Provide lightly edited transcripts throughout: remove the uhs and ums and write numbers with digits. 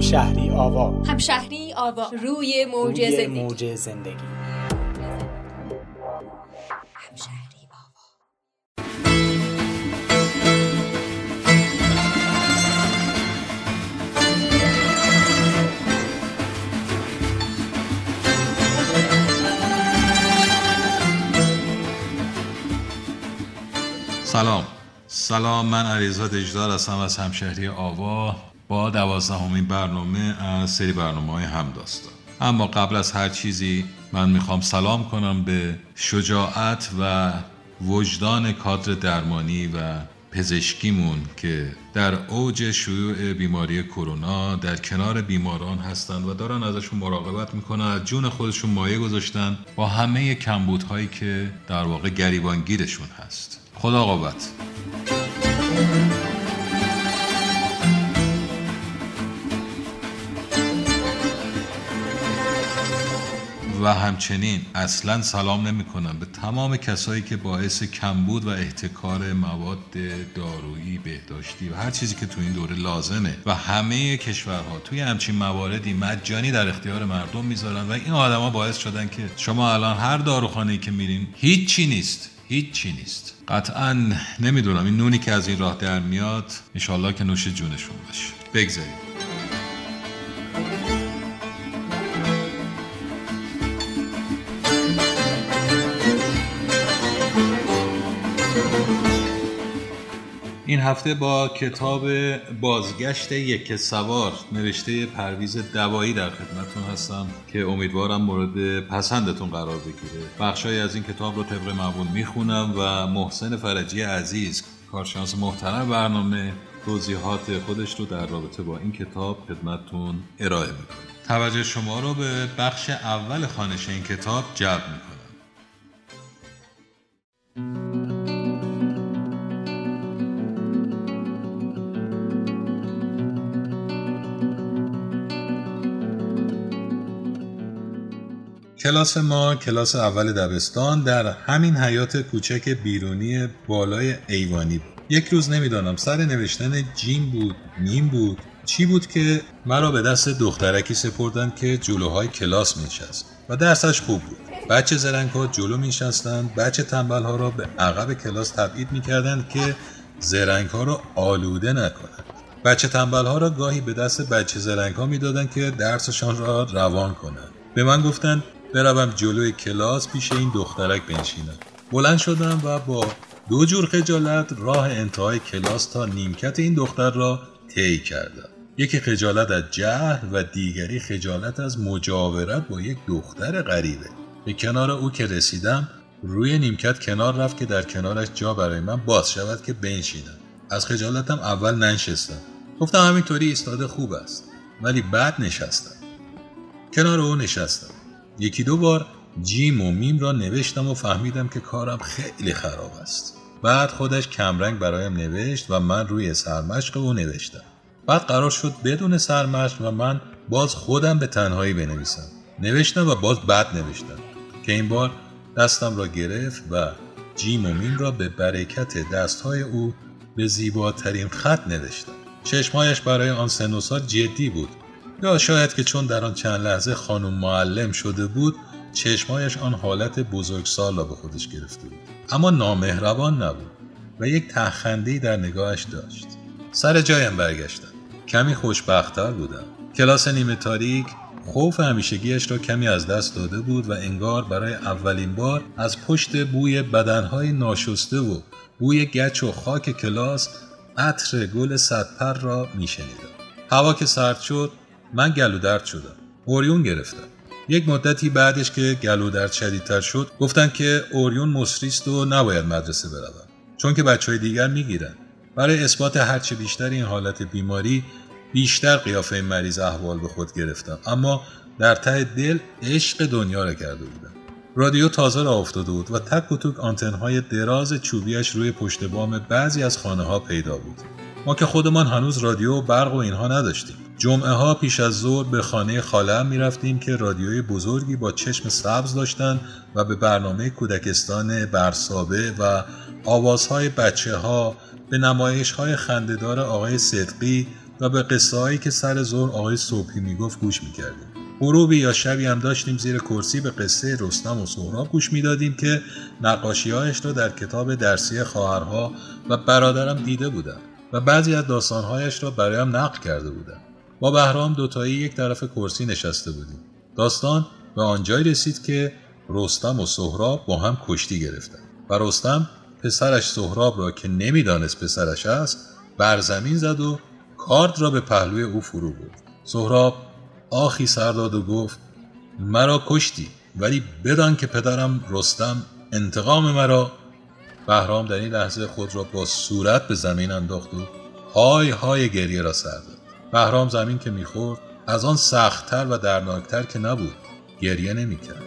همشهری آوا. همشهری آوا روی موج زندگی. همشهری آوا. سلام، من علیرضا دژدار هستم از همشهری آوا با 12مین برنامه از سری برنامه‌های همداستان. اما قبل از هر چیزی من میخوام سلام کنم به شجاعت و وجدان کادر درمانی و پزشکیمون که در اوج شیوع بیماری کرونا در کنار بیماران هستند و دارن ازشون مراقبت میکنن، از جون خودشون مایه گذاشتن با همه کمبودهایی که در واقع گریبانگیرشون هست. خدا قوت. و همچنین اصلا سلام نمی کنم به تمام کسایی که باعث کمبود و احتکار مواد دارویی، بهداشتی و هر چیزی که تو این دوره لازمه و همه کشورها توی همچین مواردی مجانی در اختیار مردم میذارن و این آدما باعث شدن که شما الان هر داروخانه‌ای که میرین هیچی نیست. قطعا نمیدونم این نونی که از این راه در میاد انشالله که نوش جونشون باشه. بگذاریم. این هفته با کتاب بازگشت یک سوار نوشته پرویز دوایی در خدمتتون هستم که امیدوارم مورد پسندتون قرار بگیره. بخشای از این کتاب رو طبق معمول میخونم و محسن فرجی عزیز، کارشناس محترم برنامه، توضیحات خودش رو در رابطه با این کتاب خدمتتون ارائه میکنه. توجه شما رو به بخش اول خوانش این کتاب جلب میکنم. کلاس ما کلاس اول دبستان در همین حیاط کوچک بیرونی بالای ایوانی بود. یک روز نمیدانم سر نوشتن جیم بود، میم بود، چی بود که مرا به دست دخترکی سپردند که جلوهای کلاس می‌نشست و درسش خوب بود. بچه زرنگ‌ها جلو می‌نشستند، بچه تنبل‌ها را به عقب کلاس تبعید می‌کردند که زرنگ‌ها را آلوده نکنند. بچه تنبل‌ها را گاهی به دست بچه زرنگ‌ها می‌دادند که درسشان را روان کنند. به من گفتند بروم جلوی کلاس پیش این دخترک بنشینم. بلند شدم و با دو جور خجالت راه انتهای کلاس تا نیمکت این دختر را طی کردم. یکی خجالت از جهل و دیگری خجالت از مجاورت با یک دختر غریبه. به کنار او که رسیدم روی نیمکت کنار رفت که در کنارش جا برای من باز شود که بنشینم. از خجالتم اول ننشستم. گفتم همینطوری ایستاده خوب است، ولی بعد نشستم. کنار او نشستم. یکی دو بار جیم و میم را نوشتم و فهمیدم که کارم خیلی خراب است. بعد خودش کمرنگ برایم نوشت و من روی سرمشق او نوشتم. بعد قرار شد بدون سرمشق و من باز خودم به تنهایی بنویسم. نوشتم و باز بعد نوشتم که این بار دستم را گرفت و جیم و میم را به برکت دستهای او به زیباترین خط نوشتم. چشمهایش برای آن سن و سال جدی بود، یا شاید که چون در آن چند لحظه خانم معلم شده بود چشمایش آن حالت بزرگسال را به خودش گرفته بود، اما نامهربان نبود و یک تخنده‌ای در نگاهش داشت. سر جایم برگشتم. کمی خوشبخت‌تر بودم. کلاس نیمه تاریک خوف همیشگیش را کمی از دست داده بود و انگار برای اولین بار از پشت بوی بدنهای ناشسته و بوی گچ و خاک کلاس عطر گل صدپر را می‌شنیدم. هوا که سرد شد من گلودرد شدم. اوریون گرفتم. یک مدتی بعدش که گلودرد شدیدتر شد گفتن که اوریون مصریست و نباید مدرسه بروم، چون که بچهای دیگر میگیرن. برای اثبات هرچه بیشتر این حالت بیماری بیشتر قیافه مریض احوال به خود گرفتم، اما در ته دل عشق دنیا را کرده بودم. رادیو تازه راه افتاده بود و تک و توک آنتن‌های دراز چوبیش روی پشت بام بعضی از خانه‌ها پیدا بود. ما که خودمان هنوز رادیو و برق و اینها نداشتیم. جمعه ها پیش از ظهر به خانه خاله‌ام می‌رفتیم که رادیوی بزرگی با چشم سبز داشتند و به برنامه کودکستان برسابه و آوازهای بچه‌ها، به نمایش‌های خنده‌دار آقای صدقی و به قصه هایی که سر ظهر آقای صبحی میگفت گوش میکردیم. غروبی یا شبی هم داشتیم زیر کرسی به قصه رستم و سهراب گوش میدادیم که نقاشی‌هایش رو در کتاب درسی خواهرها و برادرم دیده بودم و بعضی از داستان‌هایش را برایم نقل کرده بودم. با بهرام دوتایی یک طرف کرسی نشسته بودیم. داستان به آنجایی رسید که رستم و سهراب با هم کشتی گرفتند و رستم پسرش سهراب را که نمیدانست پسرش است بر زمین زد و کارد را به پهلوی او فرو برد. سهراب آخی سر داد و گفت مرا کشتی ولی بدان که پدرم رستم انتقام مرا. بهرام در این لحظه خود را با صورت به زمین انداخت و های های گریه را سر داد. بهرام زمین که میخورد از آن سخت‌تر و دردناکتر که نبود گریه نمی‌کرد.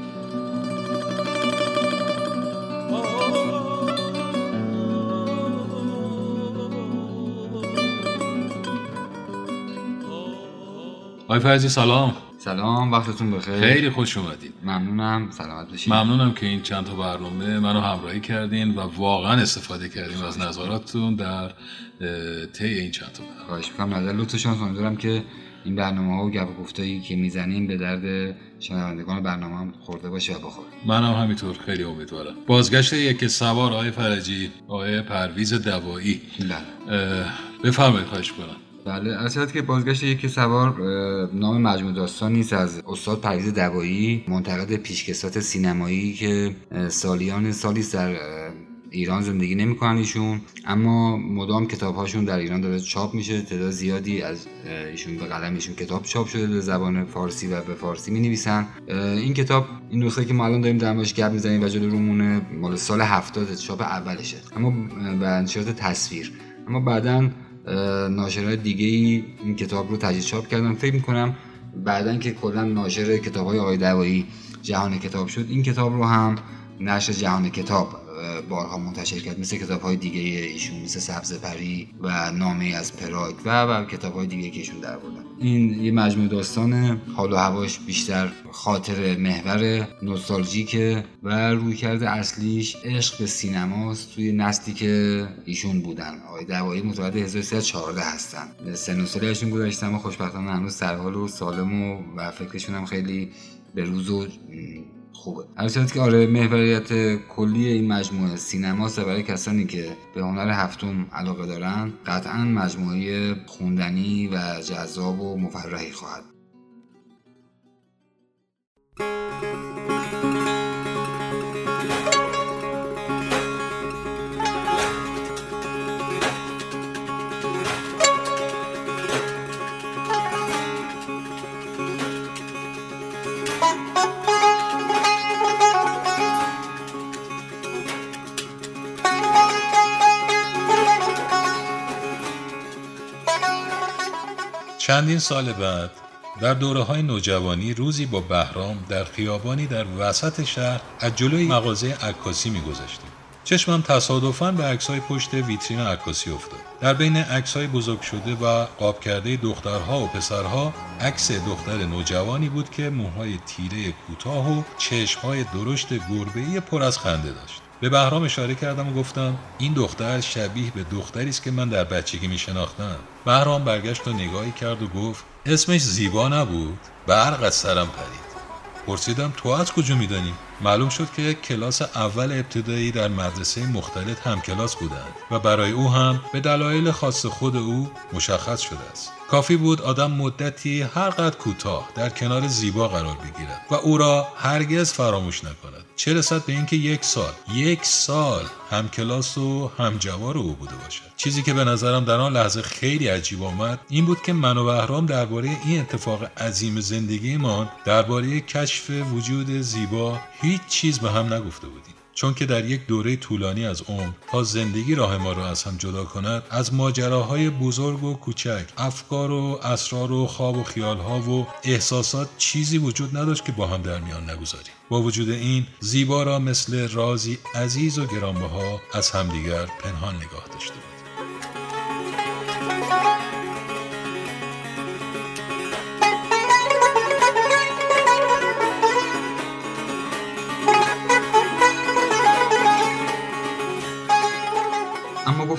آقای فرزی سلام. سلام، وقتتون بخیر. خیلی خوش اومدید. ممنونم، سلامت باشید. ممنونم که این چند تا برنامه منو همراهی کردین و واقعا استفاده کردین از نظراتتون در طی این چند تا برنامه. خواهش می‌کنم. نظر لطفشون امیدوارم که این برنامه‌ها و گپ و گفتایی که میزنیم به درد شنوندگان برنامه هم خورده باشه و بخوره. منم همینطور خیلی امیدوارم. بازگشت یک سوار آقای فرجی، آقای پرویز دوایی. بفرمایید خواهش می‌کنم. بله، اصلا که بازگشت یک سوار نام مجموع داستان نیست از استاد پرویز دوایی، منتقد پیشکسوت سینمایی که سالیان سالی در ایران زندگی نمی‌کنن ایشون، اما مدام کتاب‌هاشون در ایران داره چاپ میشه. تعداد زیادی از ایشون به قلم ایشون کتاب چاپ شده به زبان فارسی و به فارسی می‌نویسن. این کتاب، این نسخه که ما الان داریم در موردش گپ می‌زنیم و جلو رومونه، مال سال 70 چاپ اولشه، اما به انشات تصویر. اما بعداً ناشرهای دیگه‌ای این کتاب رو تجدید چاپ کردن. فکر می‌کنم بعداً که کلاً ناشر کتاب‌های آقای دوایی جهان کتاب شد، این کتاب رو هم نشر جهان کتاب بارها منتشر کرد، مثل کتاب‌های دیگه ایشون، مثل سبزپری و نامه از پراگ و کتاب‌های دیگه که ایشون درآوردن. این یه مجموعه داستان حال و هواش بیشتر خاطر محور نوستالژیکه و رویکرد اصلیش عشق به سینماست توی نسلی که ایشون بودن. آقای دوایی متولد 1314 هستن. سن و سالشون گذشته اما خوشبختانه هنوز سرحال و سالم و فکرشون هم خیلی به روز و خوبه. البته که آره، محوریت کلی این مجموعه سینماست و برای کسانی که به هنر هفتم علاقه دارن قطعاً مجموعه خوندنی و جذاب و مفرحی خواهد. چندین سال بعد در دوره‌های نوجوانی روزی با بهرام در خیابانی در وسط شهر از جلوی مغازه عکاسی می‌گذشتیم. چشمم تصادفاً به عکس‌های پشت ویترین عکاسی افتاد. در بین عکس‌های بزرگ شده و قاب کرده دخترها و پسرها عکس دختر نوجوانی بود که موهای تیره کوتاه و چشم‌های درشت گربه‌ای پر از خنده داشت. به بهرام اشاره کردم و گفتم این دختر شبیه به دختری است که من در بچگی می‌شناختم. بهرام برگشت و نگاهی کرد و گفت اسمش زیبا نبود؟ برق از سرم پرید. پرسیدم تو از کجا می‌دانی؟ معلوم شد که کلاس اول ابتدایی در مدرسه مختلط هم کلاس بودند و برای او هم به دلایل خاص خود او مشخص شده است. کافی بود آدم مدتی هر قدر کوتاه در کنار زیبا قرار بگیرد و او را هرگز فراموش نکند، چه رسد به اینکه یک سال هم کلاس و هم جوار او بوده باشد. چیزی که به نظرم در آن لحظه خیلی عجیب آمد این بود که من و بهرام درباره این اتفاق عظیم زندگیمان، درباره کشف وجود زیبا هیچ چیز به هم نگفته بودیم، چون که در یک دوره طولانی از عمر تا زندگی راه ما را از هم جدا کند، از ماجراهای بزرگ و کوچک، افکار و اسرار و خواب و خیالها و احساسات چیزی وجود نداشت که با هم در میان نگذاریم. با وجود این زیبا را مثل رازی عزیز و گرانبها از همدیگر پنهان نگاه داشته بود.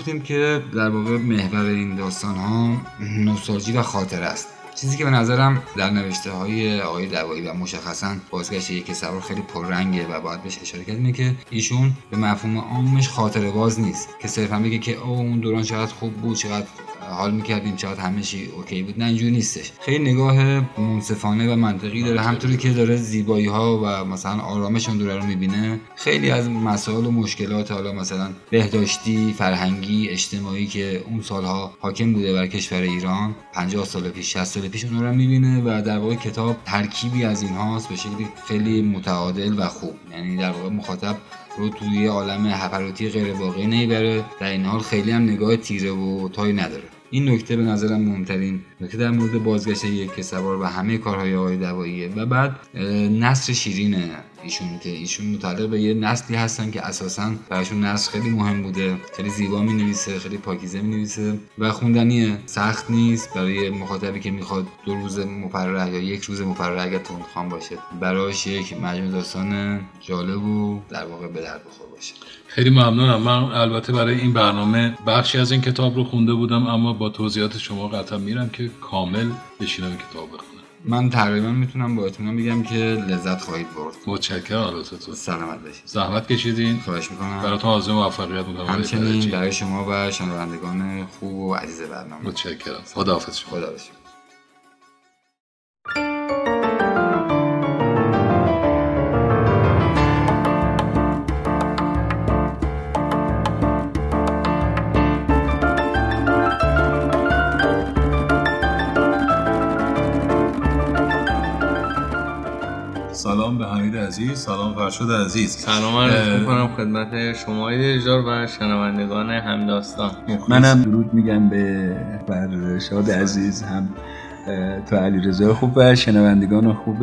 گفتیم که در واقع محور این داستان ها نوستالژی و خاطره است. چیزی که به نظرم در نوشته های آقای دوایی و مشخصا بازگشت یک سوار خیلی پررنگه و باید بهش اشاره کرد، اینه که ایشون به مفهوم عامش خاطره باز نیست که صرفا بگه که اون دوران چقدر خوب بود، چقدر حال میکردیم، چقدر همه چی اوکی بود. نه، اینجوری نیستش. خیلی نگاه منصفانه و منطقی داره. همونطوری که داره زیبایی ها و مثلا آرامش اون دوره رو میبینه، خیلی از مسائل و مشکلات حالا مثلا بهداشتی، فرهنگی، اجتماعی که اون سالها حاکم بوده بر کشور ایران 50 سال پیش، 60 سال پیش، اون رو میبینه و در واقع کتاب ترکیبی از اینهاست به شکلی خیلی متعادل و خوب. یعنی در واقع مخاطب رو توی عالم هپراتی غیر واقعی نمیبره، در این حال خیلی هم نگاه تیره و تایی نداره. این نکته به نظرم مهمترین نکته در مورد بازگشت یک سوار و همه کارهای آقای دواییه. و بعد نثر شیرینه ایشون که ایشون متعلق به یه نسلی هستن که اساساً براشون نثر خیلی مهم بوده، خیلی زیبا می‌نویسه، خیلی پاکیزه می‌نویسه و خوندنیه، سخت نیست برای مخاطبی که میخواد 2 روز مفرح یا 1 روز مفرح اگر تندخوان باشه براش یک مجموعه داستان جالب و در واقع به درد بخور باشه. خیلی ممنونم. من البته برای این برنامه بخشی از این کتاب رو خونده بودم، اما با توضیحات شما قطعا میرم که کامل بشینم کتاب بخونم. من تقریبا میتونم با اطمینان بگم که لذت خواهید برد. متشکرم. حالتون سلامت باشید. زحمت کشیدین. خواهش میکنم. براتون آرزوی موفقیت میکنم. همچنین برای شما و شنوندگان خوب و عزیز برنامه. متشکرم. خداحافظ. خداحافظ. سلام به حمید عزیز، سلام فرشاد عزیز. سلام عرض می‌کنم خدمت شما اجار و شنوندگان همداستان. منم درود میگم به فرشاد عزیز، هم تو علیرضا خوب و شنوندگان خوب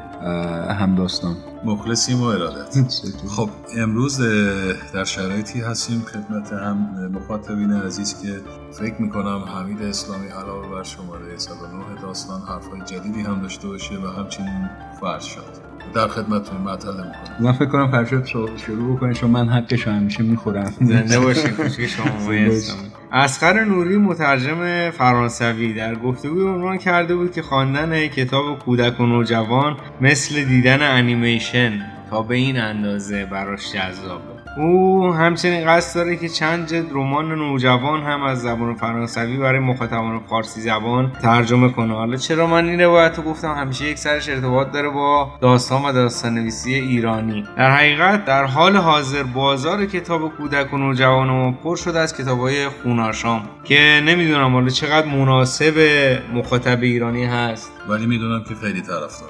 همداستان. مخلصیم و ارادت. خب امروز در شرایطی هستیم خدمت هم مخاطبین عزیز که فکر میکنم حمید اسلامی علاوه بر شماره 109 داستان حرفای جدیدی هم داشته باشه و همچنین فرشاد در خدمتتون مطلع میکنم. من فکر کنم فرشاد شروع بکنه چون من حقش همیشه میخورم. زنده باشین کوچیک شما اسلامی. اصغر نوری مترجم فرانسوی در گفتگوی عنوان کرده بود که خواندن کتاب کودک و نوجوان مثل دیدن انیمیشن تا به این اندازه براش جذابه. او همچنین قصد داره که چند جلد رمان نوجوان هم از زبان فرانسوی برای مخاطبان فارسی زبان ترجمه کنه. حالا چرا من این روایت رو گفتم؟ همیشه یک سرش ارتباط داره با داستان و داستان نویسی ایرانی. در حقیقت در حال حاضر بازار کتاب کودک و نوجوان پر شده از کتاب‌های خوناشام که نمیدونم حالا چقدر مناسب مخاطب ایرانی هست، ولی میدونم که خیلی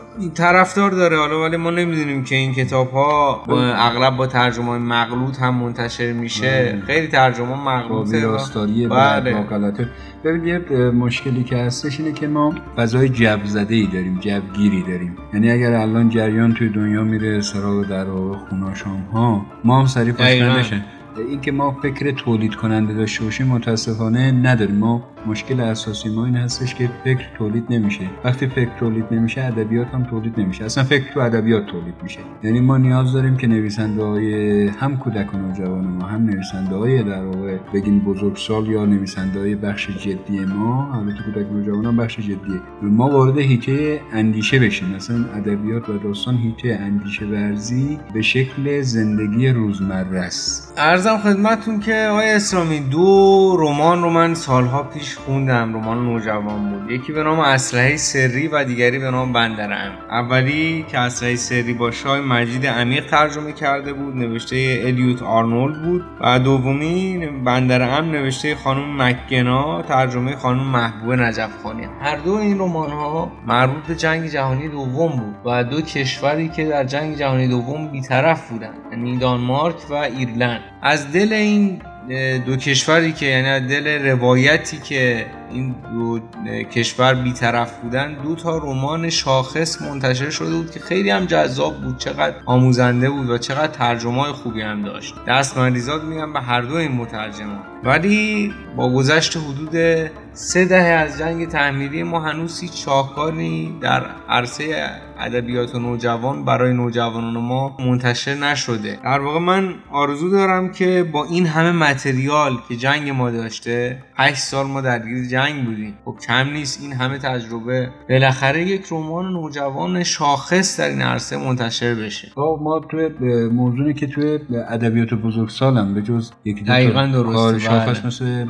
طرفدار داره. حالا ولی ما نمیدونیم که این کتاب‌ها اغلب با ترجمه مغلوط هم منتشر میشه. خیلی ترجمه مغلوطه و ویراستاریه و غلطه. ببینید مشکلی که هستش اینه که ما فضای جو‌زده‌ای داریم، جوگیری داریم. یعنی اگر الان جریان توی دنیا میره سراغ در خوناشام‌ها، ما هم سریع پشت بشه. این که ما فکر تولید کننده داشته باشیم متاسفانه نداریم. ما مشکل اساسی ما این هستش که فکر تولید نمیشه. وقتی فکر تولید نمیشه ادبیات هم تولید نمیشه. اصلا فکر تو ادبیات تولید میشه. یعنی ما نیاز داریم که نویسنده‌های هم کودک و نوجوان ما، هم نویسنده‌های در واقع بگیم بزرگسال یا نویسنده‌های بخش جدی ما، البته کودک و نوجوان هم بخش جدیه، ما وارد حیطه اندیشه بشیم. مثلا ادبیات و داستان حیطه اندیشه ورزی به شکل زندگی روزمره است. عرضم خدمتتون که آقای اسلامی 2 رمان رو من سالها پیش خوندم. رمان نوجوان بود. یکی به نام اسلحه سری و دیگری به نام بندر امن. اولی که اسلحه سری با شاه مجید عمیق ترجمه کرده بود، نوشته الیوت آرنولد بود، و دومی بندر امن نوشته خانم مکگنا، ترجمه خانم محبوبه نجفخانی. هر دو این رمان‌ها مربوط به جنگ جهانی دوم بود و 2 کشوری که در جنگ جهانی دوم بی‌طرف بودن، یعنی دانمارک و ایرلند. از دل این 2 کشوری که یعنی از دل روایتی که این دو کشور بی‌طرف بودن 2 تا رمان شاخص منتشر شده بود که خیلی هم جذاب بود، چقدر آموزنده بود و چقدر ترجمه‌های خوبی هم داشت. دست مریزاد میگم به هر دو این مترجمان. ولی با گذشت حدود 3 دهه از جنگ تحمیلی ما هنوز هیچ شاهکاری در عرصه ادبیات نوجوان برای نوجوانان ما منتشر نشده. در واقع من آرزو دارم که با این همه متریال که جنگ ما داشته، 8 سال ما درگیر جنگ بودیم، خب کم نیست این همه تجربه، بالاخره یک رمان نوجوان شاخص در این عرصه منتشر بشه. ما توی موضوعی که توی ادبیات بزرگسالم به جز یک دقیقاً درسته شاخص مثل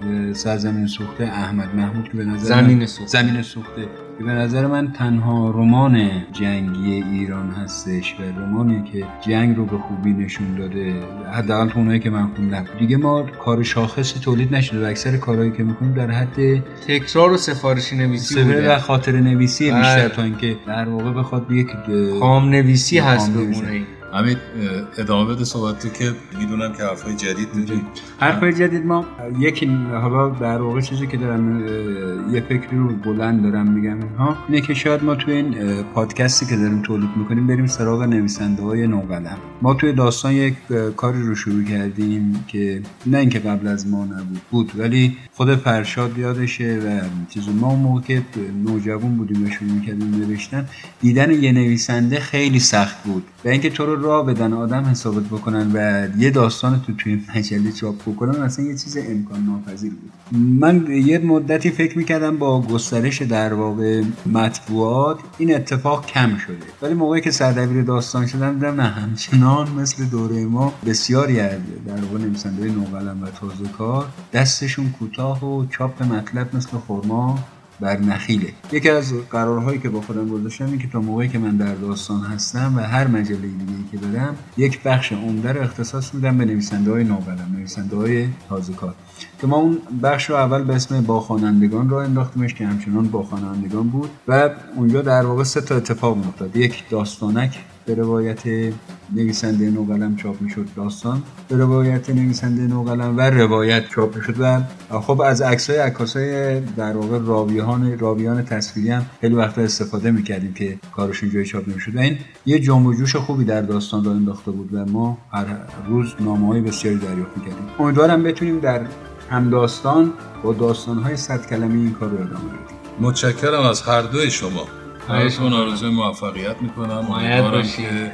سرزمین سوخته احمد محمود که به نظر زمین سوخته که به نظر من تنها رمان جنگی ایران هستش و رمانی که جنگ رو به خوبی نشون داده، حداقل تو اونایی که من خوندم. دیگه ما کار شاخصی تولید نشده و اکثر کارهایی که میکنیم در حد تکرار و سفارشی نویسی بوده و خاطر نویسی بیشتر تا اینکه در واقع بخواد یک خام نویسی هست بمونه. همین ادامه بده صحبت تو که میدونم که حرفای جدید داری. حرفای جدید ما یکی حالا در واقع چیزی که دارم یه فکری رو بلند دارم میگم اینه که شاید ما توی این پادکستی که داریم تولید میکنیم بریم سراغ نویسنده‌های نوقلم. ما توی داستان یک کاری رو شروع کردیم که نه اینکه قبل از ما بود ولی خود فرشاد یادشه و چیزی ما موقع که نوجوان بودیم و شروع می‌کردیم نوشتن، دیدن یه نویسنده خیلی سخت بود و اینکه تو رو راه بدن آدم حسابت بکنن و یه داستان تو توی مجله چاپ بکنن اصلا یه چیز امکان ناپذیر بود. من یه مدتی فکر میکردم با گسترش در واقع مطبوعات این اتفاق کم شده، ولی موقعی که سردبیر داستان شدم دیدم نه، همچنان مثل دوره ما بسیاری در واقع نویسنده‌های نوقلم و تازه‌کار دستشون کوتاه و چاپ مطلب مثل خرما بر نخیله. یکی از قرارهایی که با خودم گذاشتم اینه که تا موقعی که من در داستان هستم و هر مجله دیگه‌ای که برم یک بخش عمده رو اختصاص میدم به نویسنده‌های نوقلم، نویسنده‌های تازه‌کار، که ما اون بخش رو اول به اسم با خوانندگان راه انداختیمش که همچنان با خوانندگان بود و اونجا در واقع 3 تا اتفاق افتاد. یک، داستانک به روایت نویسنده نوقلم چاپ میشد، داستان به روایت نویسنده نوقلم و روایت چاپ میشد و خب از عکسای عکاسای در واقع راویان تصویری هم خیلی وقتا استفاده میکردیم که کارشون جای چاپ نمیشد و این یه جنب و جوش خوبی در داستان راه انداخته بود و ما هر روز نامه‌های بسیاری دریافت میکردیم. امیدوارم بتونیم در همداستان با داستان‌های 100 کلمه‌ای این کار رو ادامه بدیم. متشکرم از هر دوی شما. براتون آرزوی موفقیت میکنم. امیدوارم که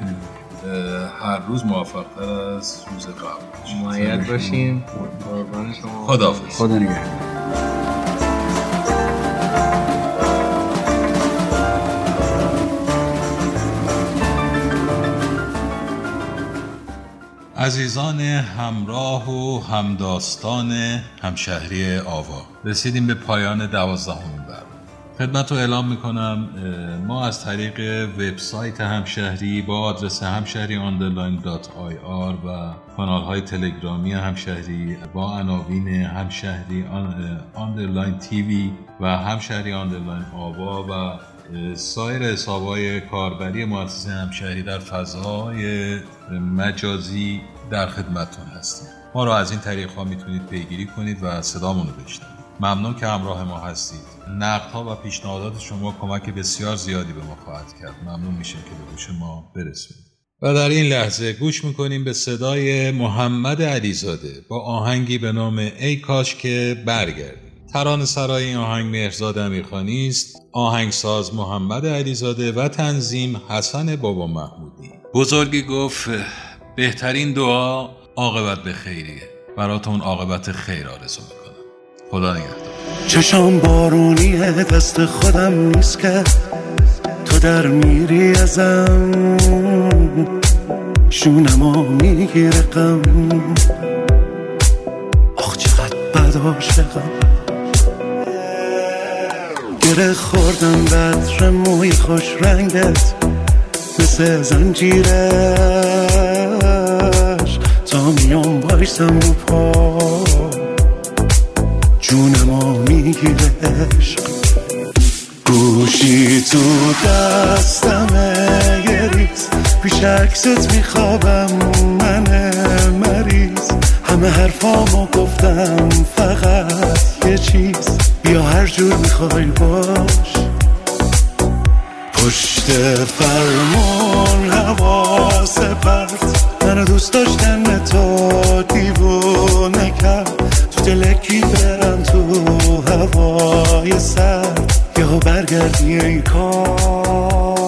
هر روز موفق‌تر از روز قبل مؤید باشین. قربان شما. خداحافظ. خدا نگهدار. عزیزان همراه و همداستان همشهری آوا، رسیدیم به پایان 12مین برنامه. خدمت رو اعلام میکنم ما از طریق وبسایت همشهری با آدرس hamshahri_ir و کانال های تلگرامی همشهری با عناوین همشهری _TV و همشهری _آوا و سایر حساب‌های کاربری مؤسسه همشهری در فضای مجازی در خدمتتون هستیم. ما رو از این طریق‌ها میتونید پیگیری کنید و صدامون رو بشنوید. ممنون که همراه ما هستید. نقدها و پیشنهادات شما کمک بسیار زیادی به ما خواهد کرد. ممنون میشیم که به گوش ما برسونید. و در این لحظه گوش میکنیم به صدای محمد علیزاده با آهنگی به نام ای کاش که برگردیم. ترانه‌سرای این آهنگ مهرزاد امیرخانی است، آهنگساز محمد علیزاده و تنظیم حسن بابا محمودی. بزرگی گفت بهترین دعا عاقبت به خیریه. براتون عاقبت خیر آرزو میکنم. خدا نگهدار. چشام بارونیه، دست خودم نیست که تو در میری ازم، شونمو میگیره غم، آخ چقدر بد عاشقم، گره خوردم بطر موی خوش رنگت مثل زنجیرش، تا میام بایستم رو پا جونمو میگیره عشق، گوشی تو دستمه یه ریز، پیش عکست میخوابم من مریض، همه حرفامو گفتم فقط یه چیز، بیا هر جور میخوای باش. پشت فرمون حواس پرت منو دوست داشتن تو دیوونه کرد. تو دلکی برم تو هوای سر یهو برگردی ای کار.